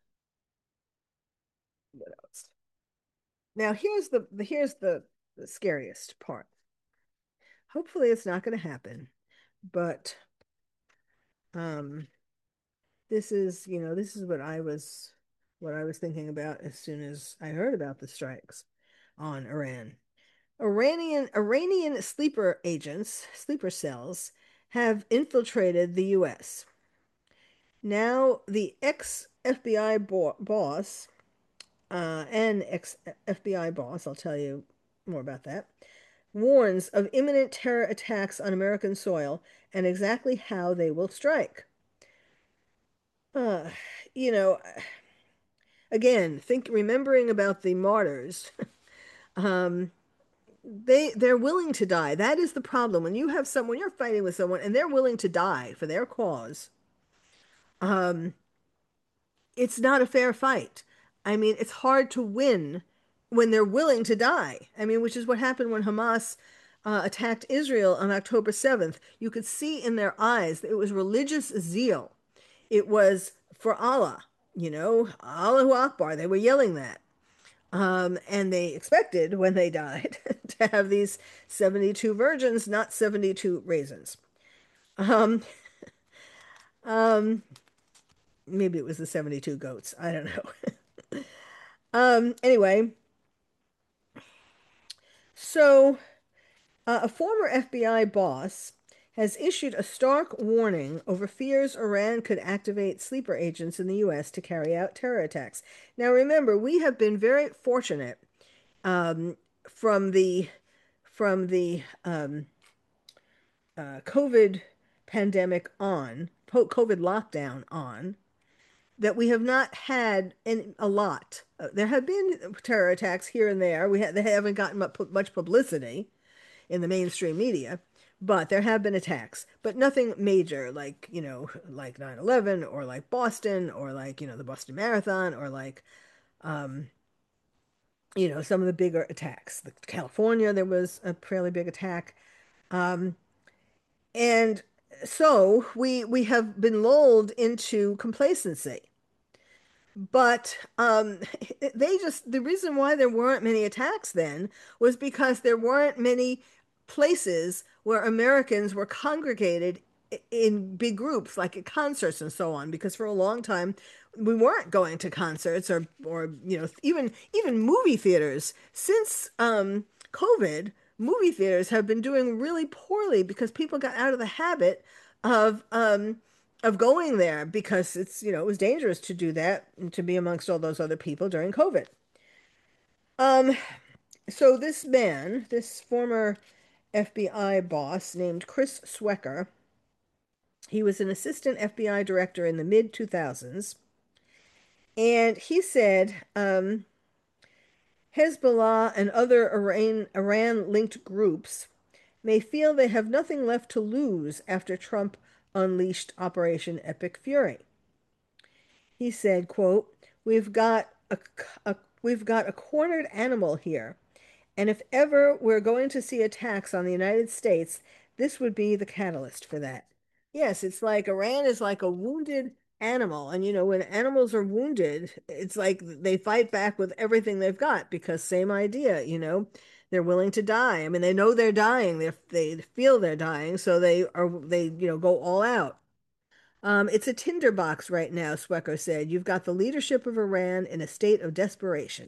B: what else? Now here's the here's the, the scariest part. Hopefully it's not going to happen, but um this is, you know, this is what I was what I was thinking about as soon as I heard about the strikes on Iran. Iranian Iranian sleeper agents, sleeper cells have infiltrated the U S. Now, the ex-F B I bo boss, uh, and ex-F B I boss, I'll tell you more about that, warns of imminent terror attacks on American soil and exactly how they will strike. Uh, you know, again, think remembering about the martyrs, um, they they're willing to die. That is the problem. When you have someone, you're fighting with someone and they're willing to die for their cause, um, it's not a fair fight. I mean, it's hard to win when they're willing to die. I mean, which is what happened when Hamas uh, attacked Israel on October seventh. You could see in their eyes that it was religious zeal. It was for Allah, you know, Allahu Akbar. They were yelling that. Um, and they expected when they died to have these seventy-two virgins, not seventy-two raisins. Um, um, maybe it was the seventy-two goats. I don't know. Um, anyway, so uh, a former F B I boss has issued a stark warning over fears Iran could activate sleeper agents in the U S to carry out terror attacks. Now, remember, we have been very fortunate um, from the from the um, uh, COVID pandemic on, COVID lockdown on, that we have not had in, a lot. Uh, there have been terror attacks here and there. We ha they haven't gotten much publicity in the mainstream media, but there have been attacks, but nothing major like, you know, like nine eleven or like Boston or like, you know, the Boston Marathon or like, um, you know, some of the bigger attacks. The California, there was a fairly big attack. Um, and so we we have been lulled into complacency. But um, they just, the reason why there weren't many attacks then was because there weren't many places where Americans were congregated in big groups, like at concerts and so on, because for a long time we weren't going to concerts or, or you know, even even movie theaters. Since um, COVID, movie theaters have been doing really poorly because people got out of the habit of um, of going there because it's, you know, it was dangerous to do that and to be amongst all those other people during COVID. Um, so this man, this former F B I boss named Chris Swecker, he was an assistant F B I director in the mid two thousands, and he said um, Hezbollah and other Iran Iran-linked groups may feel they have nothing left to lose after Trump unleashed Operation Epic Fury. He said, quote, "We've got a, a we've got a cornered animal here, and if ever we're going to see attacks on the United States, this would be the catalyst for that." Yes, it's like Iran is like a wounded animal, and you know, when animals are wounded, it's like they fight back with everything they've got because same idea, you know, they're willing to die. I mean, they know they're dying, they they feel they're dying, so they are they, you know, go all out. Um, it's a tinderbox right now, Swecker said. You've got the leadership of Iran in a state of desperation.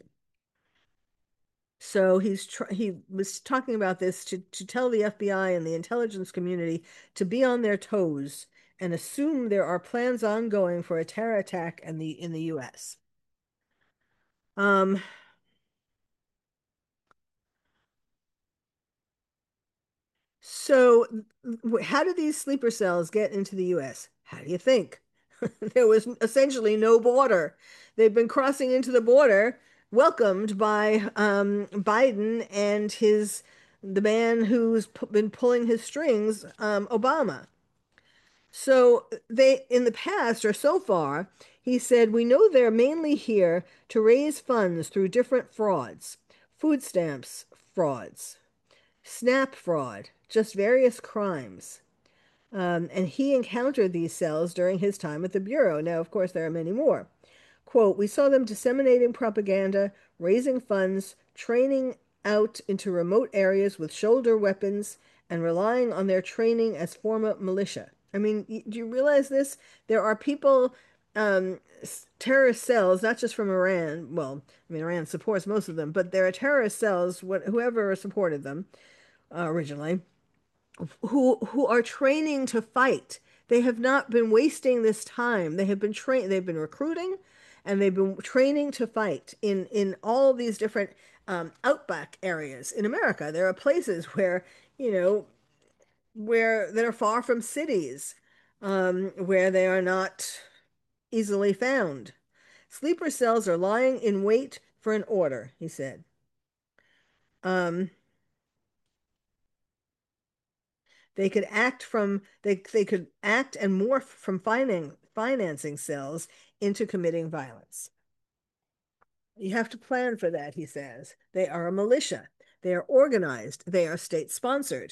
B: So he's tr he was talking about this to, to tell the F B I and the intelligence community to be on their toes and assume there are plans ongoing for a terror attack in the in the U S. Um, so how did these sleeper cells get into the U S? How do you think? There was essentially no border. They've been crossing into the border, welcomed by um, Biden and his the man who's been pulling his strings, um, Obama. So they, in the past or so far, he said, we know they're mainly here to raise funds through different frauds, food stamps frauds, SNAP fraud, just various crimes. Um, and he encountered these cells during his time at the Bureau. Now, of course, there are many more. Quote, we saw them disseminating propaganda, raising funds, training out into remote areas with shoulder weapons, and relying on their training as former militia. I mean, do you realize this? There are people, um, terrorist cells, not just from Iran. Well, I mean, Iran supports most of them, but there are terrorist cells, whoever supported them uh, originally, who who are training to fight. They have not been wasting this time. They have been trained, they've been recruiting and they've been training to fight in in all of these different um, outback areas in America. There are places where, you know, where that are far from cities, um, where they are not easily found. Sleeper cells are lying in wait for an order, he said. Um, they could act from they they could act and morph from finan financing cells into committing violence. You have to plan for that, he says. They are a militia. They are organized. They are state sponsored.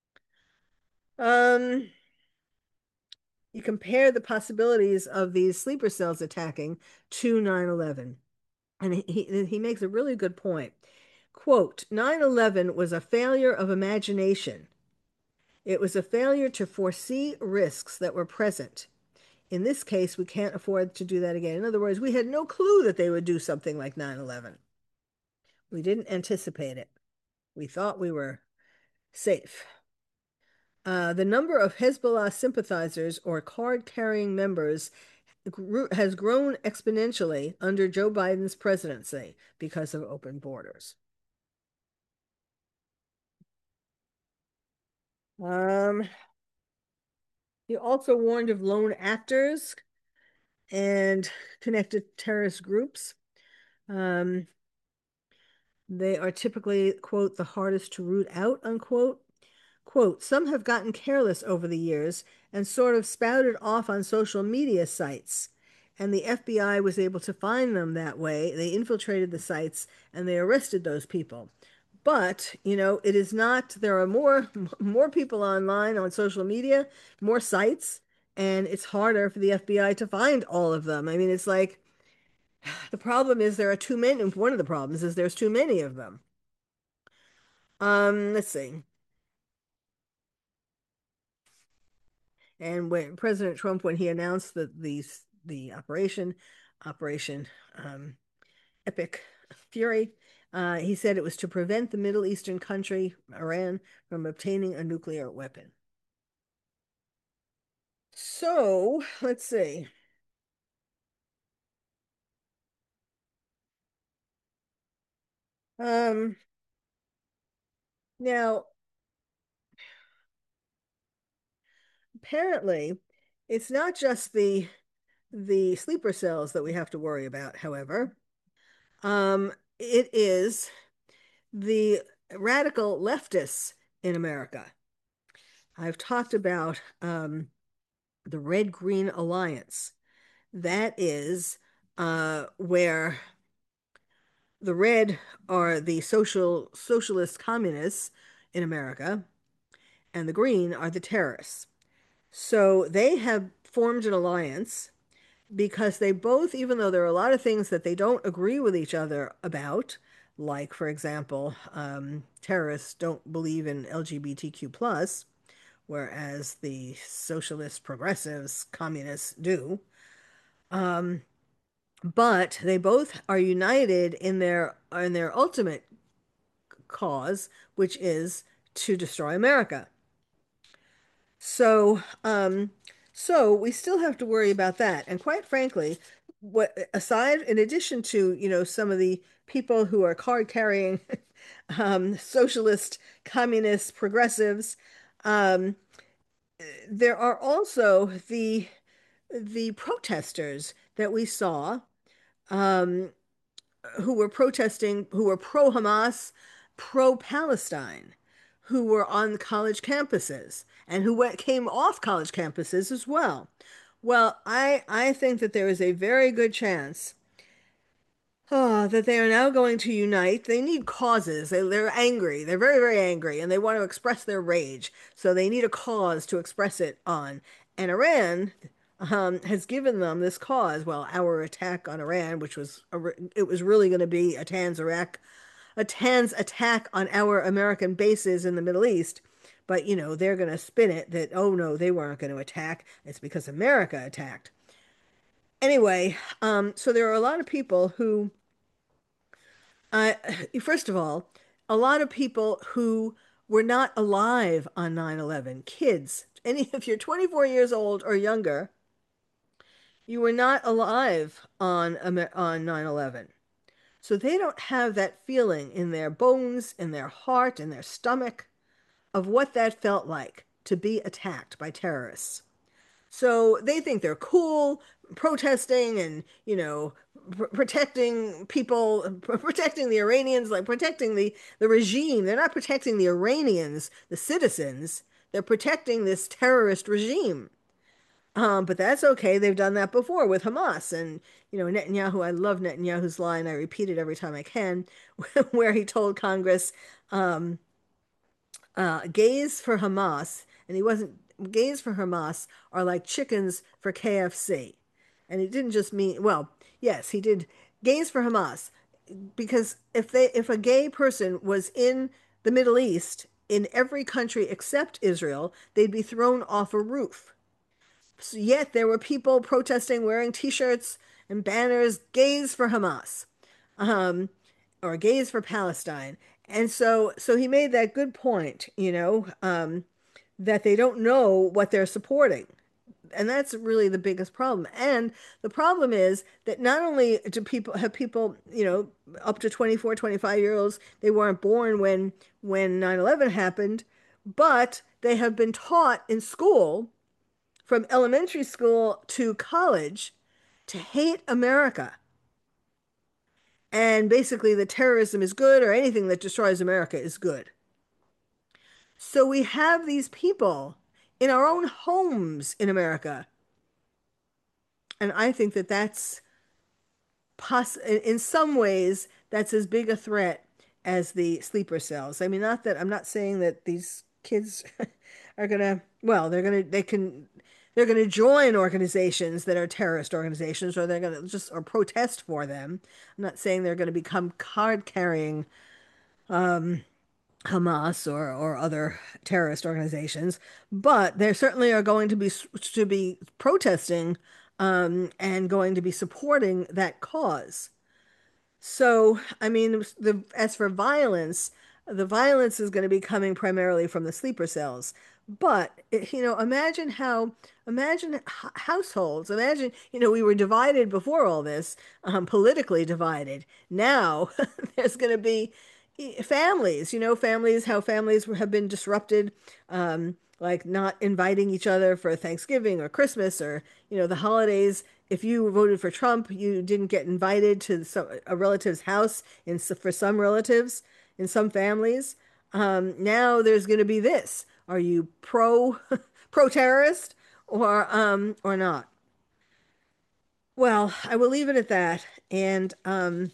B: Um, you compare the possibilities of these sleeper cells attacking to nine eleven. And he, he makes a really good point. Quote, nine eleven was a failure of imagination. It was a failure to foresee risks that were present. In this case, we can't afford to do that again. In other words, we had no clue that they would do something like nine eleven. We didn't anticipate it. We thought we were safe. Uh, the number of Hezbollah sympathizers or card-carrying members grew, has grown exponentially under Joe Biden's presidency because of open borders. Um, he also warned of lone actors and connected terrorist groups. Um, they are typically, quote, the hardest to root out, unquote. Quote, some have gotten careless over the years and sort of spouted off on social media sites. And the F B I was able to find them that way. They infiltrated the sites and they arrested those people. But, you know, it is not, there are more more people online on social media, more sites, and it's harder for the F B I to find all of them. I mean, it's like the problem is there are too many. One of the problems is there's too many of them. Um, let's see. And when President Trump, when he announced that the the operation, Operation um, Epic Fury, uh, he said it was to prevent the Middle Eastern country, Iran, from obtaining a nuclear weapon. So let's see. Um, now, apparently, it's not just the the sleeper cells that we have to worry about, however. Um, it is the radical leftists in America. I've talked about um, the Red Green Alliance. That is uh, where the red are the social socialist communists in America, and the green are the terrorists. So they have formed an alliance because they both, even though there are a lot of things that they don't agree with each other about, like, for example, um, terrorists don't believe in L G B T Q plus, whereas the socialist progressives, communists do. Um, but they both are united in their in their ultimate cause, which is to destroy America. So, um, so we still have to worry about that. And quite frankly, what aside, in addition to, you know, some of the people who are card carrying um, socialist, communist, progressives, um, there are also the the protesters that we saw um, who were protesting, who were pro-Hamas, pro-Palestine, who were on college campuses and who went, came off college campuses as well. Well, I I think that there is a very good chance oh, that they are now going to unite. They need causes. They, they're angry. They're very, very angry, and they want to express their rage. So they need a cause to express it on. And Iran um, has given them this cause. Well, our attack on Iran, which was a, it was really going to be a Tan's Iraq, a Tan's attack on our American bases in the Middle East. But you know they're going to spin it that oh no, they weren't going to attack. It's because America attacked. Anyway, um, so there are a lot of people who uh, first of all, a lot of people who were not alive on nine eleven. Kids, any if you're twenty-four years old or younger, you were not alive on on nine eleven. So they don't have that feeling in their bones, in their heart, in their stomach of what that felt like to be attacked by terrorists. So they think they're cool, protesting and, you know, pr protecting people, pr protecting the Iranians, like protecting the, the regime. They're not protecting the Iranians, the citizens. They're protecting this terrorist regime. Um, but that's okay. They've done that before with Hamas. And, you know, Netanyahu, I love Netanyahu's line. I repeat it every time I can, where he told Congress, um, uh, gays for Hamas, and he wasn't, gays for Hamas are like chickens for K F C. And he didn't just mean, well, yes, he did gays for Hamas, because if they, if a gay person was in the Middle East, in every country except Israel, they'd be thrown off a roof. So yet there were people protesting, wearing T-shirts and banners, gays for Hamas, um, or gays for Palestine. And so, so he made that good point, you know, um, that they don't know what they're supporting. And that's really the biggest problem. And the problem is that not only do people have people, you know, up to twenty-four, twenty-five year olds, they weren't born when when nine eleven happened, but they have been taught in school from elementary school to college to hate America. And basically, the terrorism is good, or anything that destroys America is good. So we have these people in our own homes in America. And I think that that's poss in some ways, that's as big a threat as the sleeper cells. I mean, not that I'm not saying that these kids are gonna, well, they're gonna, they can, they're gonna join organizations that are terrorist organizations, or they're gonna just, or protest for them. I'm not saying they're gonna become card-carrying um, Hamas or or other terrorist organizations, but they certainly are going to be to be protesting um, and going to be supporting that cause. So, I mean, the as for violence, the violence is going to be coming primarily from the sleeper cells. But, you know, imagine how, imagine h- households, imagine, you know, we were divided before all this, um, politically divided. Now there's going to be eh, families, you know, families, how families have been disrupted, um, like not inviting each other for Thanksgiving or Christmas or, you know, the holidays. If you voted for Trump, you didn't get invited to some, a relative's house in, for some relatives, in some families. Um, now there's going to be this. Are you pro pro terrorist or um or not? Well, I will leave it at that. And um,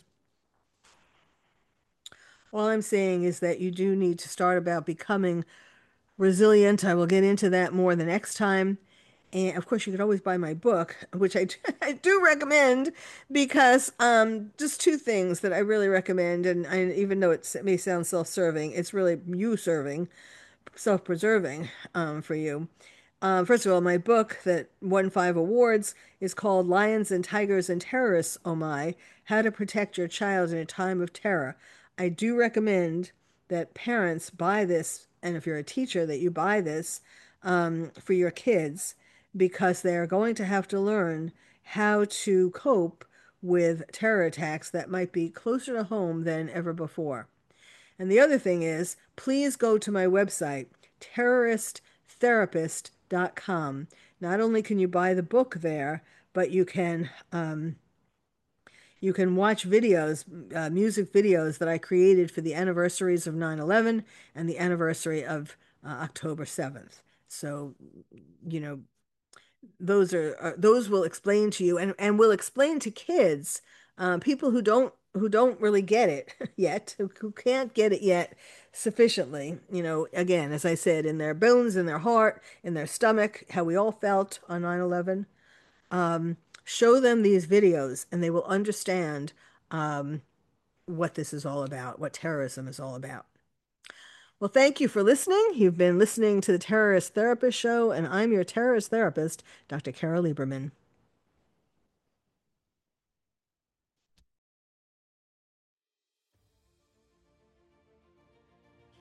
B: all I'm saying is that you do need to start about becoming resilient. I will get into that more the next time. And of course, you could always buy my book, which I, I do recommend because um, just two things that I really recommend. And I, even though it may sound self-serving, it's really you serving, self-preserving um, for you. Uh, first of all, my book that won five awards is called Lions and Tigers and Terrorists, Oh My, How to Protect Your Child in a Time of Terror. I do recommend that parents buy this, and if you're a teacher, that you buy this um, for your kids because they are going to have to learn how to cope with terror attacks that might be closer to home than ever before. And the other thing is, please go to my website, terrorist therapist dot com. Not only can you buy the book there, but you can um, you can watch videos, uh, music videos that I created for the anniversaries of nine eleven and the anniversary of uh, October seventh. So, you know, those are, are those will explain to you and and will explain to kids, uh, people who don't who don't really get it yet, who, who can't get it yet sufficiently. You know, again, as I said, in their bones, in their heart, in their stomach, how we all felt on nine eleven. Um, show them these videos, and they will understand um, what this is all about, what terrorism is all about. Well, thank you for listening. You've been listening to the Terrorist Therapist Show, and I'm your terrorist therapist, Doctor Carol Lieberman.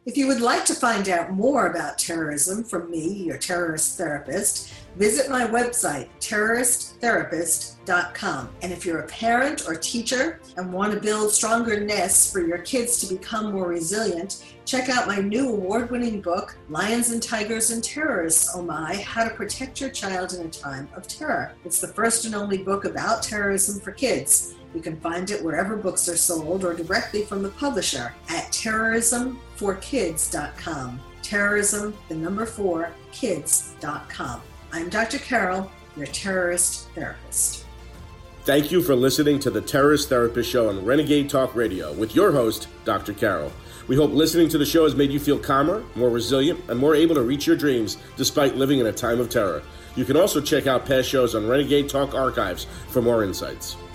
C: If you would like to find out more about terrorism from me, your terrorist therapist, visit my website, terrorist therapist dot com. And if you're a parent or teacher and want to build stronger nests for your kids to become more resilient, check out my new award-winning book, Lions and Tigers and Terrorists, Oh My, How to Protect Your Child in a Time of Terror. It's the first and only book about terrorism for kids. You can find it wherever books are sold or directly from the publisher at terrorism for kids dot com. Terrorism, the number four, kids dot com. I'm Doctor Carol, your terrorist therapist.
A: Thank you for listening to the Terrorist Therapist Show on Renegade Talk Radio with your host, Doctor Carol. We hope listening to the show has made you feel calmer, more resilient, and more able to reach your dreams despite living in a time of terror. You can also check out past shows on Renegade Talk Archives for more insights.